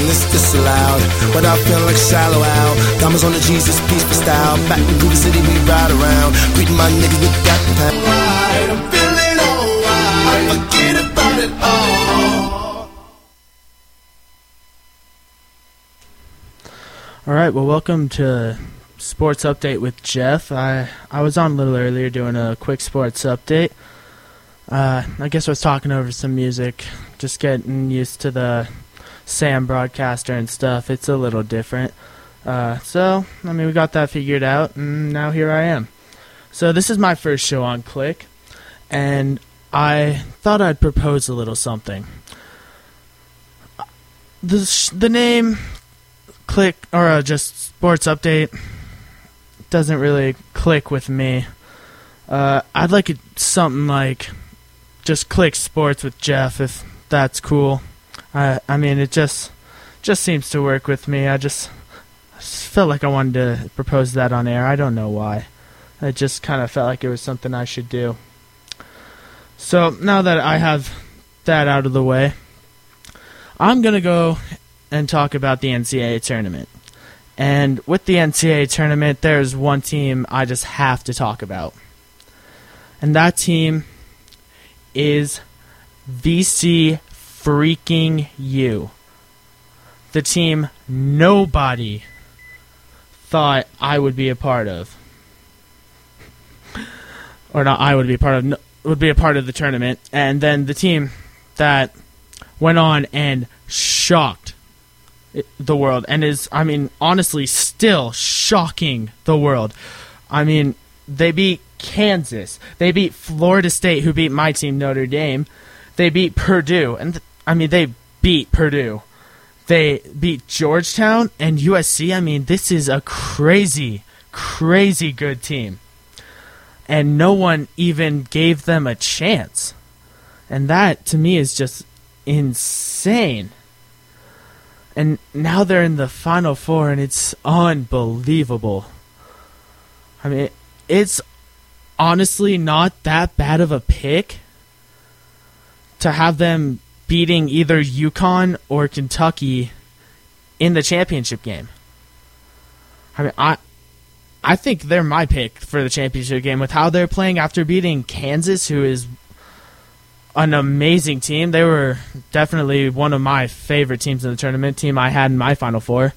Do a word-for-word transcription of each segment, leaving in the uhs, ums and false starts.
it's disallowed. But I feel like shallow out. Diamonds on the Jesus, peaceful style. Back in Groove City, we ride around. Greeting my niggas with that pound. Right, I'm feeling alright. Forget about it all. All right, well, welcome to Sports Update with Jeff. I, I was on a little earlier doing a quick sports update. Uh, I guess I was talking over some music, just getting used to the Sam broadcaster and stuff. It's a little different. Uh, so, I mean, we got that figured out, and now here I am. So this is my first show on Click, and I thought I'd propose a little something. The, sh- the name Click, or uh, just Sports Update, doesn't really click with me. Uh, I'd like it something like just Click Sports with Jeff, if that's cool. I I mean, it just just seems to work with me. I just, I just felt like I wanted to propose that on air. I don't know why. It just kind of felt like it was something I should do. So now that I have that out of the way, I'm going to go and talk about the N C double A tournament. And with the N C double A tournament, there's one team I just have to talk about. And that team is V C freaking U. The team nobody thought I would be a part of. Or not I would be a part of, no, would be a part of the tournament. And then the team that went on and shocked the world, and is, I mean, honestly, still shocking the world. I mean, they beat Kansas. They beat Florida State, who beat my team, Notre Dame. They beat Purdue, and th- I mean, they beat Purdue. They beat Georgetown and U S C. I mean, this is a crazy, crazy good team. And no one even gave them a chance. And that, to me, is just insane. And now they're in the Final Four, and it's unbelievable. I mean, it's honestly not that bad of a pick to have them beating either UConn or Kentucky in the championship game. I mean, I I think they're my pick for the championship game with how they're playing after beating Kansas, who is an amazing team. They were definitely one of my favorite teams in the tournament, team I had in my Final Four.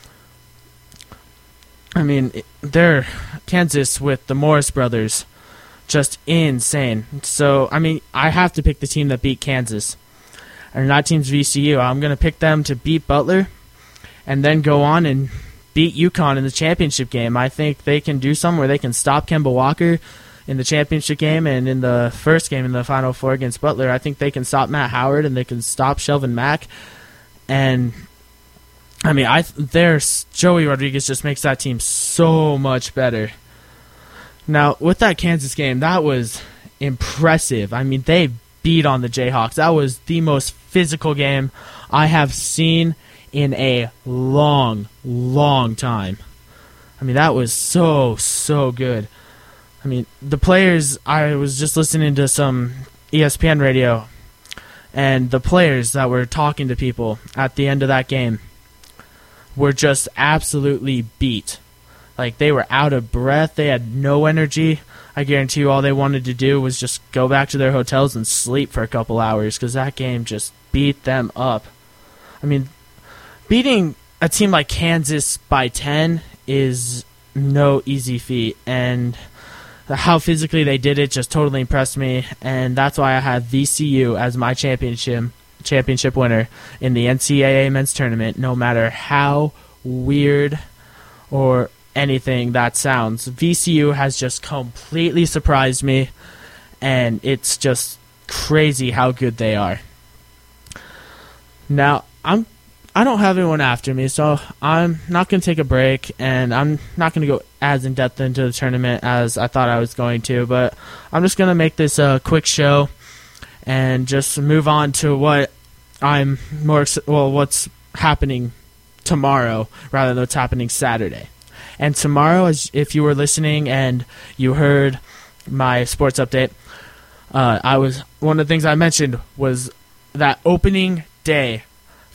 I mean, they're Kansas with the Morris brothers, just insane. So, I mean, I have to pick the team that beat Kansas. And that team's V C U. I'm going to pick them to beat Butler and then go on and beat UConn in the championship game. I think they can do something where they can stop Kemba Walker in the championship game, and in the first game in the Final Four against Butler, I think they can stop Matt Howard and they can stop Shelvin Mack. And I mean, I there's Joey Rodriguez just makes that team so much better. Now, with that Kansas game, that was impressive. I mean, they beat on the Jayhawks. That was the most physical game I have seen in a long, long time. I mean, that was so, so good. I mean, the players, I was just listening to some E S P N radio, and the players that were talking to people at the end of that game were just absolutely beat. Like, they were out of breath. They had no energy. I guarantee you all they wanted to do was just go back to their hotels and sleep for a couple hours because that game just beat them up. I mean, beating a team like Kansas by ten is no easy feat, and how physically they did it just totally impressed me, and that's why I have V C U as my championship championship winner in the N C double A men's tournament, no matter how weird or anything that sounds. V C U has just completely surprised me, and it's just crazy how good they are. Now, I'm I don't have anyone after me, so I'm not going to take a break, and I'm not going to go as in-depth into the tournament as I thought I was going to, but I'm just going to make this a quick show and just move on to what I'm more, well, what's happening tomorrow rather than what's happening Saturday. And tomorrow, as if you were listening and you heard my sports update, uh, I was one of the things I mentioned was that opening day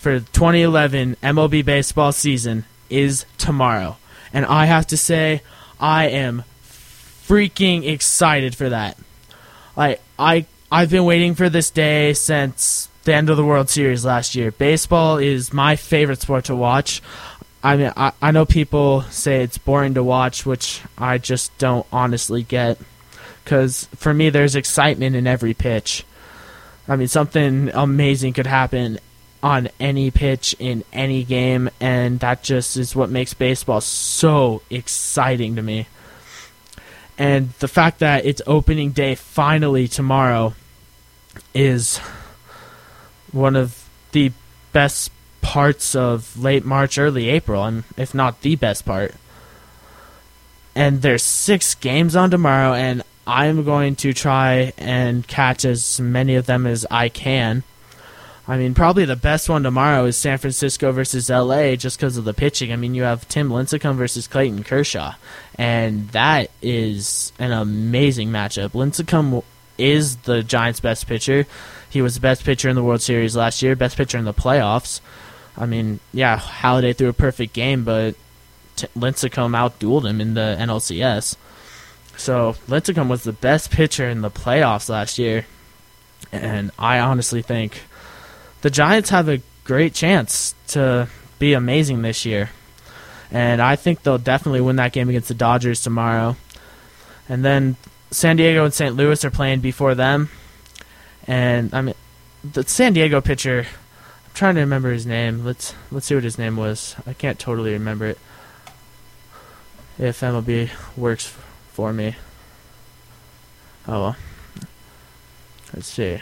for the twenty eleven M L B baseball season is tomorrow. And I have to say, I am freaking excited for that. Like, I, I've been waiting for this day since the end of the World Series last year. Baseball is my favorite sport to watch. I mean, I, I know people say it's boring to watch, which I just don't honestly get. Because for me, there's excitement in every pitch. I mean, something amazing could happen on any pitch in any game, and that just is what makes baseball so exciting to me. And the fact that it's opening day finally tomorrow is one of the best parts of late March, early April, and if not the best part. And there's six games on tomorrow, and I'm going to try and catch as many of them as I can. I mean, probably the best one tomorrow is San Francisco versus L A just because of the pitching. I mean, you have Tim Lincecum versus Clayton Kershaw, and that is an amazing matchup. Lincecum is the Giants' best pitcher. He was the best pitcher in the World Series last year, best pitcher in the playoffs. I mean, yeah, Halladay threw a perfect game, but T- Lincecum outdueled him in the N L C S. So Lincecum was the best pitcher in the playoffs last year, and I honestly think the Giants have a great chance to be amazing this year. And I think they'll definitely win that game against the Dodgers tomorrow. And then San Diego and Saint Louis are playing before them. And I mean, the San Diego pitcher, I'm trying to remember his name. Let's let's see what his name was. I can't totally remember it. If M L B works for me. Oh well. Let's see.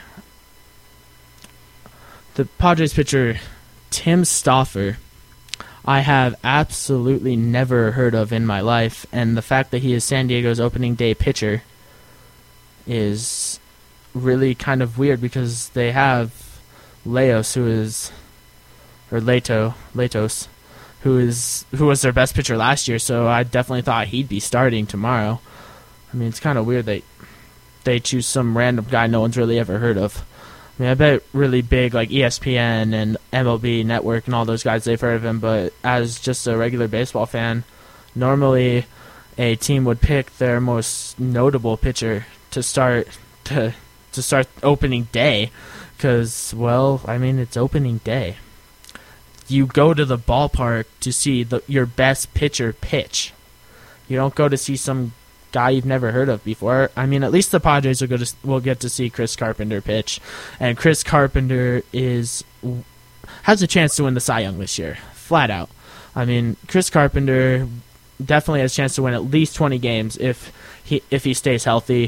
The Padres pitcher, Tim Stoffer, I have absolutely never heard of in my life, and the fact that he is San Diego's opening day pitcher is really kind of weird because they have Leos, who is, or Leto, Letos, who is who was their best pitcher last year, so I definitely thought he'd be starting tomorrow. I mean, it's kind of weird that they choose some random guy no one's really ever heard of. I mean, I bet really big, like E S P N and M L B Network and all those guys, they've heard of him, but as just a regular baseball fan, normally a team would pick their most notable pitcher to start to to start opening day because, well, I mean, it's opening day. You go to the ballpark to see the, your best pitcher pitch. You don't go to see some guy you've never heard of before. I mean, at least the Padres will go to will get to see Chris Carpenter pitch, and Chris Carpenter is has a chance to win the Cy Young this year, flat out. I mean, Chris Carpenter definitely has a chance to win at least twenty games if he if he stays healthy.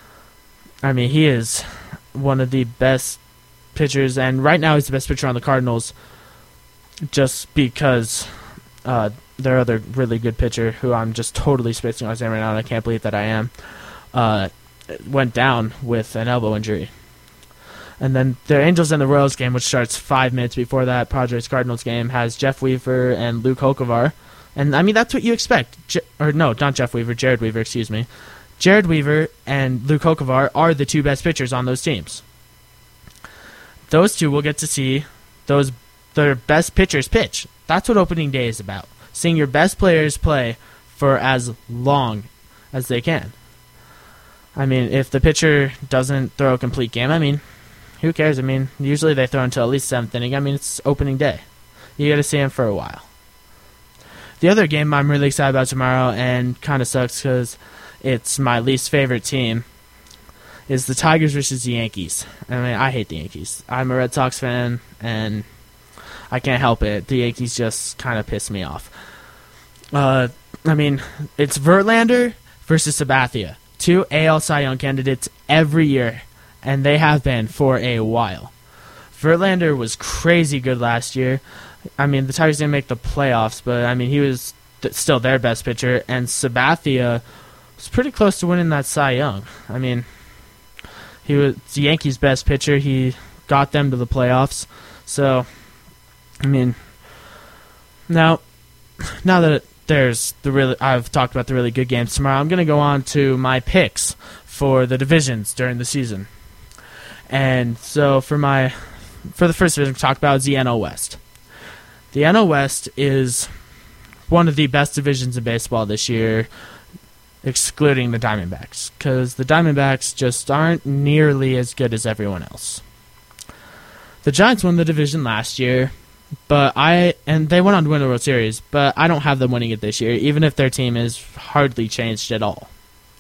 I mean, he is one of the best pitchers, and right now he's the best pitcher on the Cardinals, just because uh, their other really good pitcher, who I'm just totally spacing on his name right now, and I can't believe that I am, uh, went down with an elbow injury. And then the Angels and the Royals game, which starts five minutes before that Padres-Cardinals game, has Jeff Weaver and Luke Hokovar. And, I mean, that's what you expect. Je- or, no, not Jeff Weaver, Jared Weaver, excuse me. Jared Weaver and Luke Hokovar are the two best pitchers on those teams. Those two will get to see those their best pitchers pitch. That's what opening day is about. Seeing your best players play for as long as they can. I mean, if the pitcher doesn't throw a complete game, I mean, who cares? I mean, usually they throw until at least seventh inning. I mean, it's opening day. You got to see him for a while. The other game I'm really excited about tomorrow, and kind of sucks because it's my least favorite team, is the Tigers versus the Yankees. I mean, I hate the Yankees. I'm a Red Sox fan, and I can't help it. The Yankees just kind of piss me off. Uh, I mean, it's Verlander versus Sabathia, two A L Cy Young candidates every year, and they have been for a while. Verlander was crazy good last year. I mean, the Tigers didn't make the playoffs, but, I mean, he was th- still their best pitcher, and Sabathia was pretty close to winning that Cy Young. I mean, he was the Yankees' best pitcher. He got them to the playoffs. So, I mean, now, now that there's the really, I've talked about the really good games tomorrow, I'm going to go on to my picks for the divisions during the season. And so for my for the first division to talk about is the N L West. The N L West is one of the best divisions in baseball this year, excluding the Diamondbacks, because the Diamondbacks just aren't nearly as good as everyone else. The Giants won the division last year, but I and they went on to win the World Series, but I don't have them winning it this year, even if their team is hardly changed at all.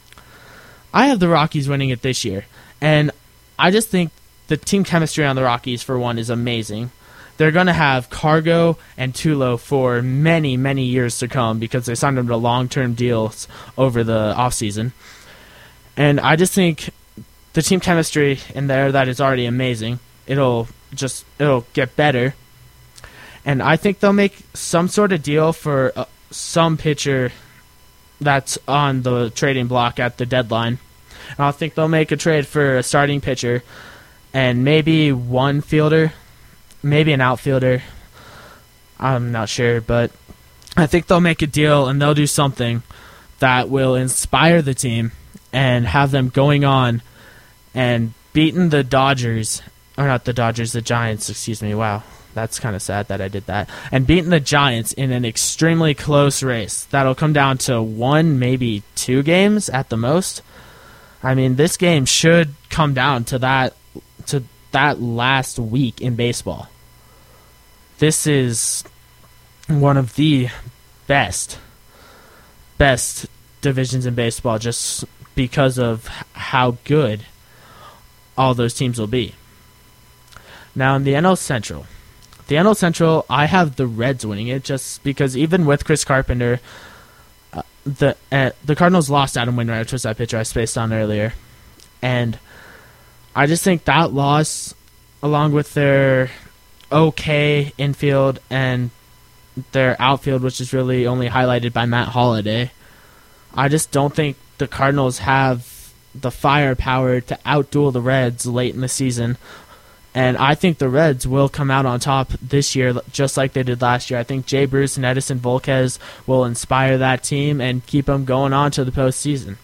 I have the Rockies winning it this year, and I just think the team chemistry on the Rockies, for one, is amazing. They're going to have Cargo and Tulo for many, many years to come because they signed them to long-term deals over the offseason. And I just think the team chemistry in there, that is already amazing. It'll just it'll get better. And I think they'll make some sort of deal for uh, some pitcher that's on the trading block at the deadline. And I think they'll make a trade for a starting pitcher and maybe one fielder, maybe an outfielder. I'm not sure, but I think they'll make a deal and they'll do something that will inspire the team and have them going on and beating the Dodgers, or not the Dodgers, the Giants, excuse me. Wow, that's kind of sad that I did that. And beating the Giants in an extremely close race that'll come down to one, maybe two games at the most. I mean, this game should come down to that to that last week in baseball. This is one of the best, best divisions in baseball just because of how good all those teams will be. Now, in the N L Central, the N L Central, I have the Reds winning it just because even with Chris Carpenter, uh, the uh, the Cardinals lost Adam Wainwright, which was that pitcher I spaced on earlier. And I just think that loss, along with their okay infield and their outfield, which is really only highlighted by Matt Holliday, I just don't think the Cardinals have the firepower to outduel the Reds late in the season. And I think the Reds will come out on top this year just like they did last year. I think Jay Bruce and Edison Volquez will inspire that team and keep them going on to the postseason.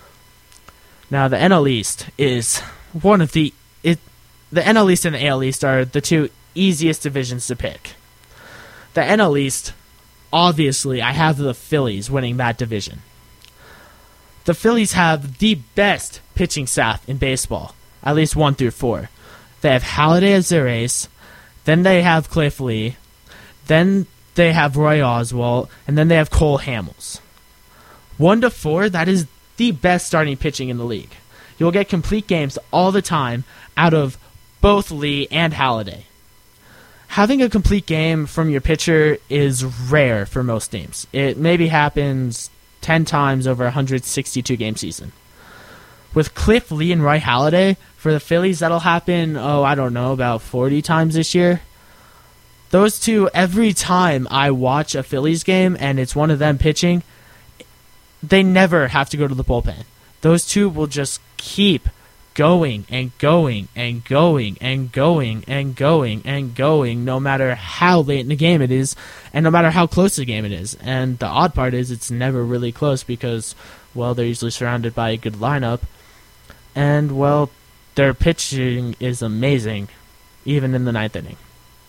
Now, the N L East is one of the... It, the N L East and the A L East are the two easiest divisions to pick. The N L East, obviously, I have the Phillies winning that division. The Phillies have the best pitching staff in baseball, at least one through four. They have Halladay as their ace, then they have Cliff Lee, then they have Roy Oswalt, and then they have Cole Hamels. One to four, that is the best starting pitching in the league. You'll get complete games all the time out of both Lee and Halladay. Having a complete game from your pitcher is rare for most teams. It maybe happens ten times over a one hundred sixty-two game season. With Cliff Lee and Roy Halladay, for the Phillies, that'll happen, oh, I don't know, about forty times this year. Those two, every time I watch a Phillies game and it's one of them pitching, they never have to go to the bullpen. Those two will just keep going and going and going and going and going and going no matter how late in the game it is and no matter how close the game it is. And the odd part is it's never really close because, well, they're usually surrounded by a good lineup. And, well, their pitching is amazing, even in the ninth inning.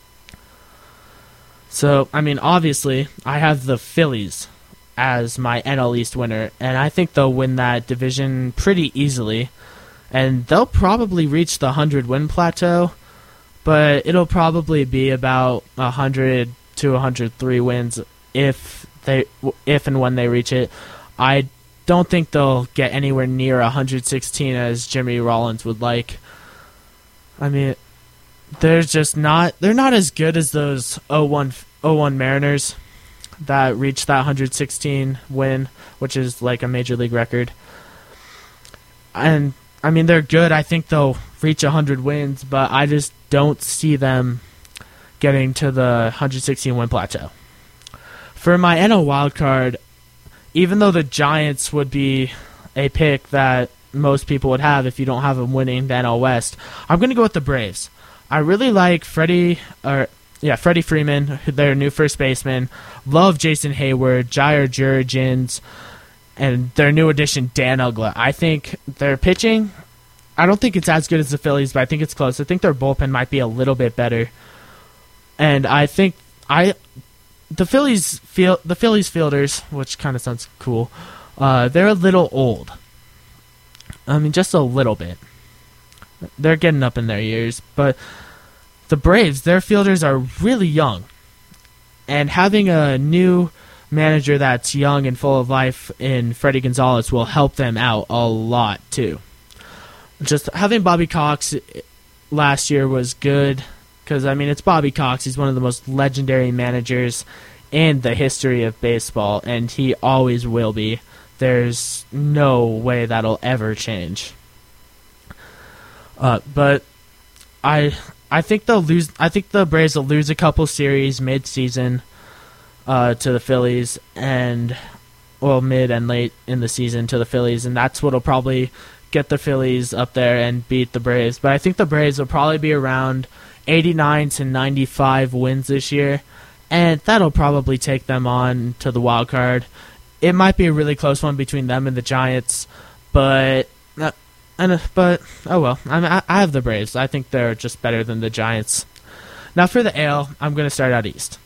So, I mean, obviously, I have the Phillies as my N L East winner, and I think they'll win that division pretty easily. And they'll probably reach the one hundred win plateau, but it'll probably be about one hundred to one hundred three wins if they, if and when they reach it. I don't think they'll get anywhere near one hundred sixteen as Jimmy Rollins would like. I mean, they're just not, they're not as good as those oh one Mariners that reached that one hundred sixteen win, which is like a major league record. And, I mean, they're good. I think they'll reach one hundred wins, but I just don't see them getting to the one hundred sixteen win plateau. For my N L wildcard, even though the Giants would be a pick that most people would have if you don't have them winning the N L West, I'm going to go with the Braves. I really like Freddie, or yeah, Freddie Freeman, their new first baseman. Love Jason Hayward, Jair Jurrjens, and their new addition, Dan Uggla. I think their pitching I don't think it's as good as the Phillies, but I think it's close. I think their bullpen might be a little bit better. And I think I the Phillies feel the Phillies fielders, which kind of sounds cool. Uh, they're a little old. I mean, just a little bit. They're getting up in their years, but the Braves, their fielders are really young. And having a new manager that's young and full of life in Freddie Gonzalez will help them out a lot, too. Just having Bobby Cox last year was good, because, I mean, it's Bobby Cox. He's one of the most legendary managers in the history of baseball, and he always will be. There's no way that'll ever change. Uh, but I I think they'll lose. I think the Braves will lose a couple series mid-season uh, to the Phillies, and well, mid and late in the season to the Phillies, and that's what'll probably get the Phillies up there and beat the Braves. But I think the Braves will probably be around eighty-nine to ninety-five wins this year, and that'll probably take them on to the wild card. It might be a really close one between them and the Giants, but uh, and but oh well. I, mean, I I have the Braves. I think they're just better than the Giants. Now for the A L, I'm going to start out east.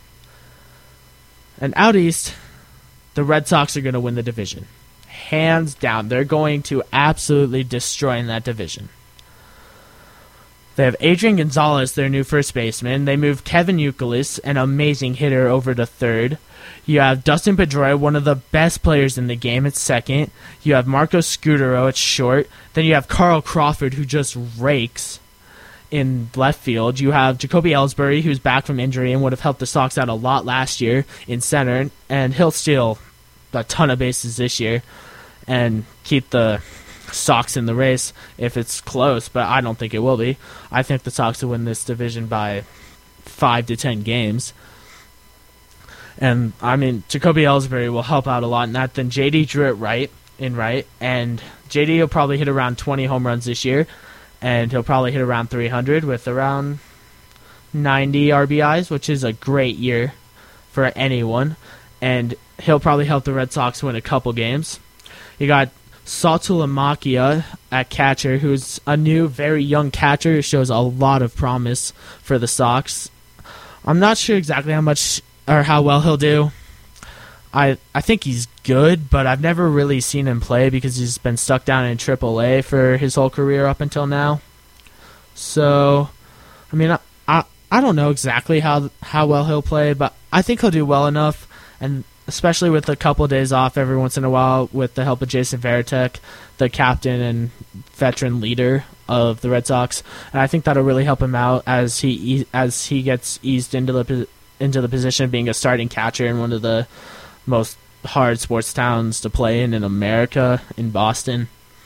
And out east, the Red Sox are going to win the division, hands down. They're going to absolutely destroy in that division. They have Adrian Gonzalez, their new first baseman. They moved Kevin Youkilis, an amazing hitter, over to third. You have Dustin Pedroia, one of the best players in the game, at second. You have Marcos Scutaro at short. Then you have Carl Crawford, who just rakes in left field. You have Jacoby Ellsbury, who's back from injury and would have helped the Sox out a lot last year in center, and he'll steal a ton of bases this year and keep the Sox in the race if it's close, but I don't think it will be. I think the Sox will win this division by five to ten games. And, I mean, Jacoby Ellsbury will help out a lot in that. Then J D Drew at right, in right, and J D will probably hit around twenty home runs this year, and he'll probably hit around three hundred with around ninety R B Is, which is a great year for anyone, and he'll probably help the Red Sox win a couple games. You got Saltalamacchia at catcher, who's a new, very young catcher who shows a lot of promise for the Sox. I'm not sure exactly how much or how well he'll do. I I think he's good, but I've never really seen him play because he's been stuck down in triple A for his whole career up until now. So, I mean, I I, I don't know exactly how how well he'll play, but I think he'll do well enough, and especially with a couple of days off every once in a while with the help of Jason Varitek, the captain and veteran leader of the Red Sox. And I think that'll really help him out as he as he gets eased into the into the position of being a starting catcher in one of the most hard sports towns to play in in America, in Boston.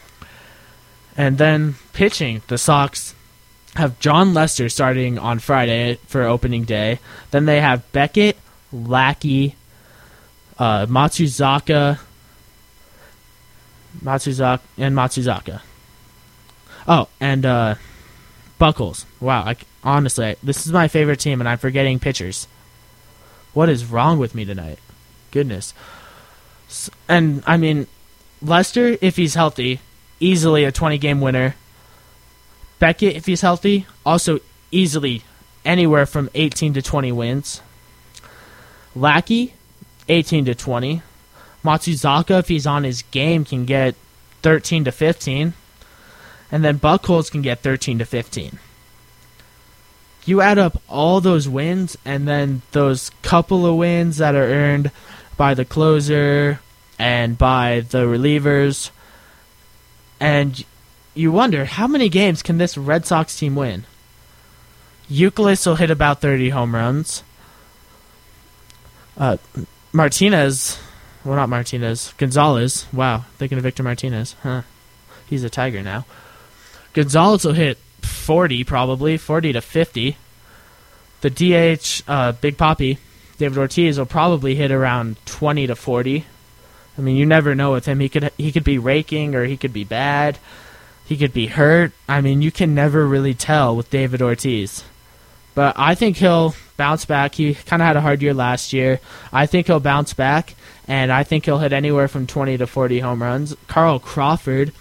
And then pitching, the Sox have John Lester starting on Friday for opening day. Then they have Beckett, Lackey, Uh, Matsuzaka, Matsuzaka, and Matsuzaka. Oh, and uh, Buckles. Wow, I, honestly, I, this is my favorite team, and I'm forgetting pitchers. What is wrong with me tonight? Goodness. S- and, I mean, Lester, if he's healthy, easily a twenty-game winner. Beckett, if he's healthy, also easily anywhere from eighteen to twenty wins. Lackey, eighteen to twenty. Matsuzaka, if he's on his game, can get thirteen to fifteen. And then Buckholz can get thirteen to fifteen. You add up all those wins and then those couple of wins that are earned by the closer and by the relievers, and you wonder, how many games can this Red Sox team win? Youkilis will hit about thirty home runs. Uh... Martinez, well, not Martinez, Gonzalez. Wow, thinking of Victor Martinez. Huh. He's a Tiger now. Gonzalez will hit forty, probably, forty to fifty. The D H, uh, Big Papi, David Ortiz, will probably hit around twenty to forty. I mean, you never know with him. He could he could be raking, or he could be bad. He could be hurt. I mean, you can never really tell with David Ortiz. But I think he'll bounce back. He kind of had a hard year last year. I think he'll bounce back, and I think he'll hit anywhere from twenty to forty home runs. Carl Crawford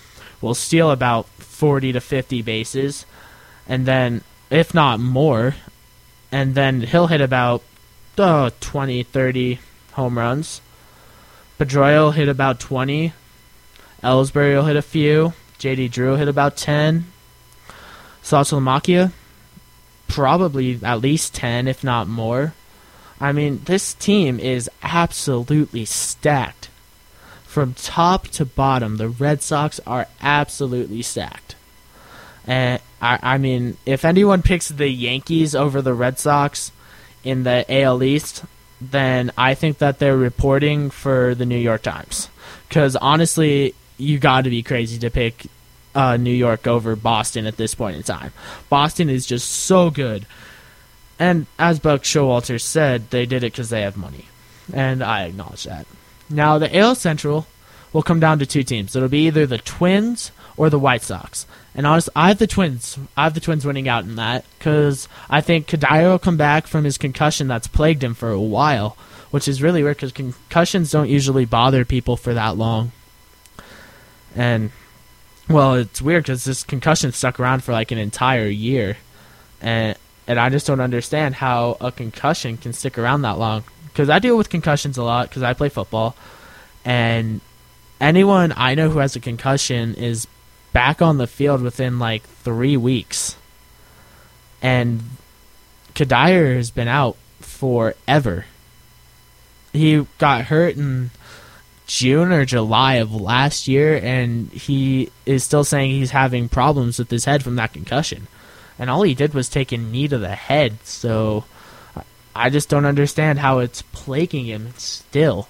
will steal about forty to fifty bases, and then, if not more, and then he'll hit about oh, twenty, thirty home runs. Pedroia will hit about twenty. Ellsbury will hit a few. J D Drew will hit about ten. Saltalamacchia, probably at least ten, if not more. I mean, this team is absolutely stacked. From top to bottom, the Red Sox are absolutely stacked. And I, I mean, if anyone picks the Yankees over the Red Sox in the A L East, then I think that they're reporting for the New York Times. Because honestly, you got to be crazy to pick uh, New York over Boston at this point in time. Boston is just so good. And as Buck Showalter said, they did it because they have money. And I acknowledge that. Now, the A L Central will come down to two teams. It'll be either the Twins or the White Sox. And honestly, I have the Twins. I have the Twins winning out in that because I think Cuddyer will come back from his concussion that's plagued him for a while, which is really weird because concussions don't usually bother people for that long. And, well, it's weird because this concussion stuck around for like an entire year. And and I just don't understand how a concussion can stick around that long. Because I deal with concussions a lot because I play football. And anyone I know who has a concussion is back on the field within like three weeks. And Cuddyer has been out forever. He got hurt in June or July of last year, and he is still saying he's having problems with his head from that concussion. And all he did was take a knee to the head, so I just don't understand how it's plaguing him still.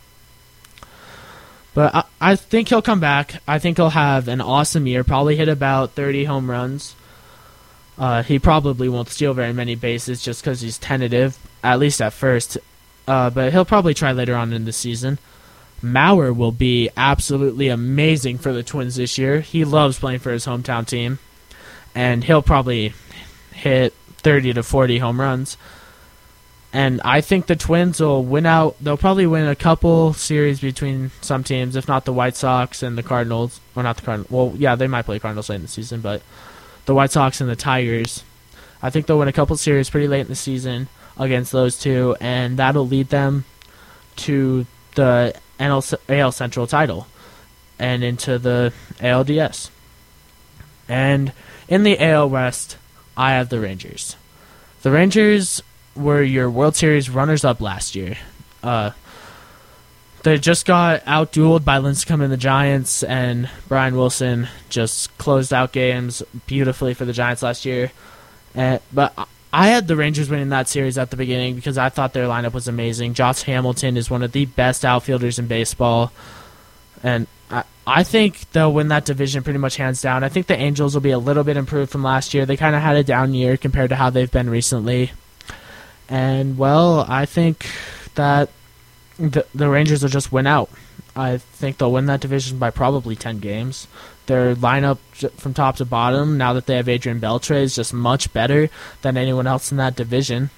But I, I think he'll come back. I think he'll have an awesome year, probably hit about thirty home runs. Uh, he probably won't steal very many bases just because he's tentative, at least at first. Uh, but he'll probably try later on in the season. Mauer will be absolutely amazing for the Twins this year. He loves playing for his hometown team. And he'll probably hit thirty to forty home runs. And I think the Twins will win out. They'll probably win a couple series between some teams, if not the White Sox and the Cardinals. Or not the Cardinals. Well, yeah, they might play Cardinals late in the season, but the White Sox and the Tigers. I think they'll win a couple series pretty late in the season against those two, and that'll lead them to the A L Central title and into the A L D S. And in the A L West, I have the Rangers. The Rangers were your World Series runners-up last year. Uh, they just got out-dueled by Lincecum and the Giants, and Brian Wilson just closed out games beautifully for the Giants last year. And, but I had the Rangers winning that series at the beginning because I thought their lineup was amazing. Josh Hamilton is one of the best outfielders in baseball, and I, I think they'll win that division pretty much hands down. I think the Angels will be a little bit improved from last year. They kind of had a down year compared to how they've been recently. And, well, I think that the, the Rangers will just win out. I think they'll win that division by probably ten games. Their lineup from top to bottom, now that they have Adrian Beltre, is just much better than anyone else in that division.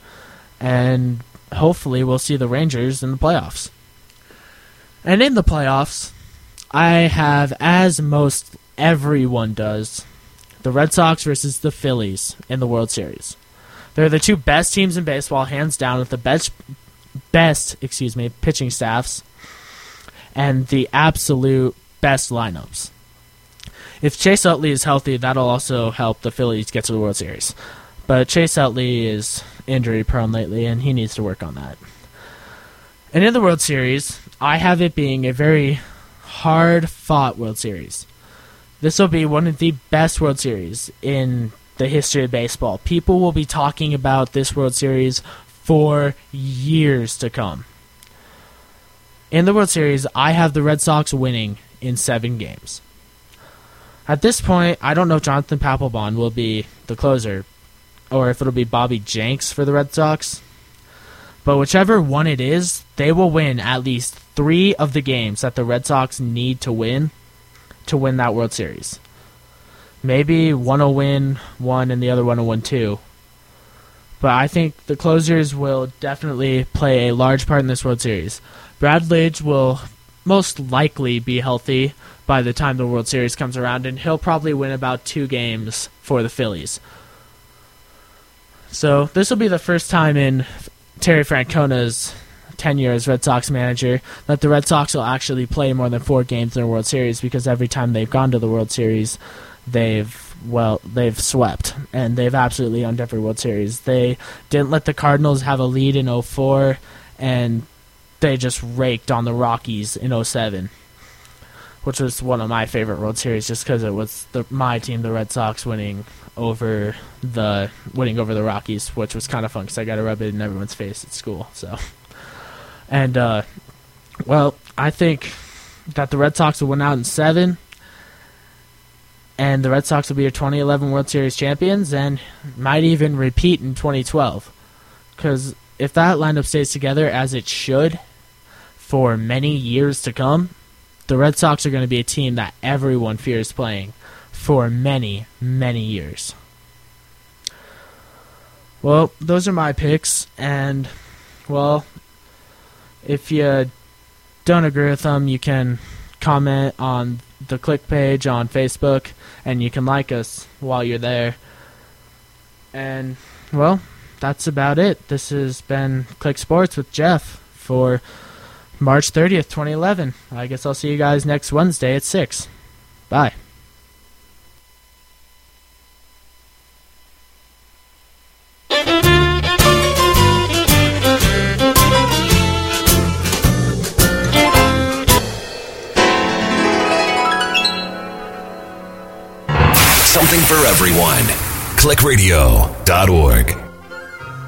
And hopefully we'll see the Rangers in the playoffs. And in the playoffs, I have, as most everyone does, the Red Sox versus the Phillies in the World Series. They're the two best teams in baseball, hands down, with the best, best, excuse me, pitching staffs and the absolute best lineups. If Chase Utley is healthy, that'll also help the Phillies get to the World Series. But Chase Utley is injury-prone lately, and he needs to work on that. And in the World Series, I have it being a very hard-fought World Series. This will be one of the best World Series in the history of baseball. People will be talking about this World Series for years to come. In the World Series, I have the Red Sox winning in seven games. At this point, I don't know if Jonathan Papelbon will be the closer or if it'll be Bobby Jenks for the Red Sox. But whichever one it is, they will win at least three of the games that the Red Sox need to win to win that World Series. Maybe one will win one and the other one will win two. But I think the closers will definitely play a large part in this World Series. Brad Lidge will most likely be healthy, by the time the World Series comes around, and he'll probably win about two games for the Phillies. So this will be the first time in Terry Francona's tenure as Red Sox manager that the Red Sox will actually play more than four games in the World Series, because every time they've gone to the World Series, they've well they've swept, and they've absolutely owned every World Series. They didn't let the Cardinals have a lead in oh four, and they just raked on the Rockies in oh seven, which was one of my favorite World Series, just because it was the, my team, the Red Sox, winning over the winning over the Rockies, which was kind of fun because I got to rub it in everyone's face at school. So, and uh, well, I think that the Red Sox will win out in seven, and the Red Sox will be your twenty eleven World Series champions, and might even repeat in twenty twelve. Because if that lineup stays together as it should for many years to come, the Red Sox are going to be a team that everyone fears playing for many, many years. Well, those are my picks, and, well, if you don't agree with them, you can comment on the Click page on Facebook, and you can like us while you're there. And, well, that's about it. This has been Click Sports with Jeff for March thirtieth, twenty eleven. I guess I'll see you guys next Wednesday at six. Bye. Something for everyone. click radio dot org